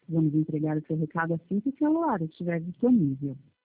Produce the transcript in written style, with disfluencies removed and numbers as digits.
Vamos entregar o seu recado assim que o celular estiver disponível.